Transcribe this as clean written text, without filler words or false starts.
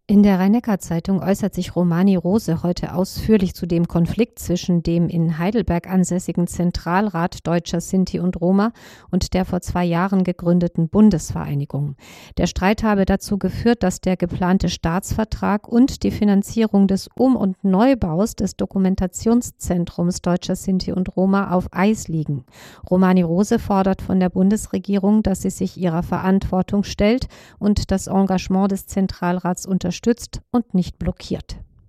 In der Rhein-Neckar-Zeitung äußert sich Romani Rose heute ausführlich zu dem Konflikt zwischen dem in Heidelberg ansässigen Zentralrat Deutscher Sinti und Roma und der vor 2 Jahren gegründeten Bundesvereinigung. Der Streit habe dazu geführt, dass der geplante Staatsvertrag und die Finanzierung des Um- und Neubaus des Dokumentationszentrums Deutscher Sinti und Roma auf Eis liegen. Romani Rose fordert von der Bundesregierung, dass sie sich ihrer Verantwortung stellt und das Engagement des Zentralrats unterstützt und nicht blockiert.